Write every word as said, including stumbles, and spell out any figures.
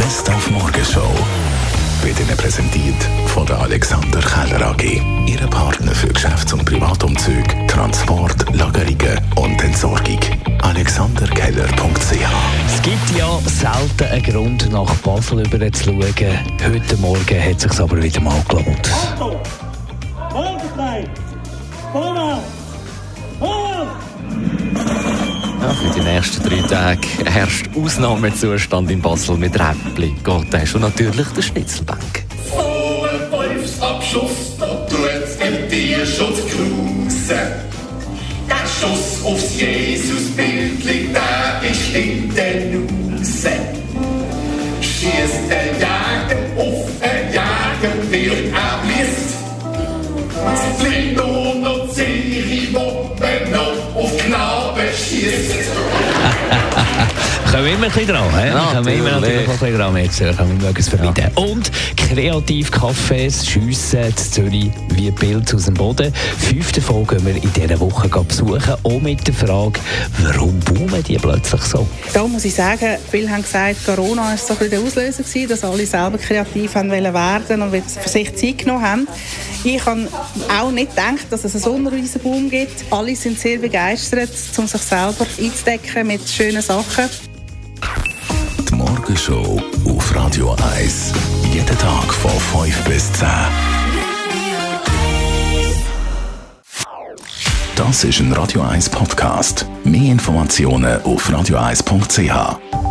Best auf Morgenshow wird Ihnen präsentiert von der Alexander Keller A G. Ihre Partner für Geschäfts- und Privatumzüge, Transport, Lagerungen und Entsorgung. alexander keller punkt c h. Es gibt ja selten einen Grund, nach Basel rüber zu schauen. Heute Morgen hat es sich aber wieder mal gelohnt. Auto! Morgenfrei! Vorwärts! Vorwärts! Ja, für die nächsten drei Tage herrscht Ausnahmezustand in Basel mit Räppli, Gottes und natürlich der Schnitzelbank. Vor einem Wolfsabschuss, da tut's im Tierschutz grusen. Der Schuss aufs Jesusbildli, der ist in den Nusen. Schießt der Jäger auf ein Jäger, wird erblitzt. Es bleibt nur noch Serie, wo man noch auf Knaben schießt. Können wir immer ein bisschen dran, he? Ja, können wir immer natürlich auch ein bisschen dran jetzt, können wir es vermeiden. Ja. Und Kreativcafés schiessen in Zürich wie Pilze aus dem Boden. Fünf davon gehen wir in dieser Woche besuchen, auch mit der Frage, warum boomen die plötzlich so? Da muss ich sagen, viele haben gesagt, Corona war so ein bisschen der Auslöser gewesen, dass alle selber kreativ haben wollen werden und für sich Zeit genommen haben. Ich habe auch nicht gedacht, dass es einen so einen riesen Boom gibt. Alle sind sehr begeistert, um sich selber einzudecken mit schönen Sachen. Die Morgenshow auf Radio eins. Jeden Tag von fünf bis zehn. Das ist ein Radio eins Podcast. Mehr Informationen auf radio eins punkt c h.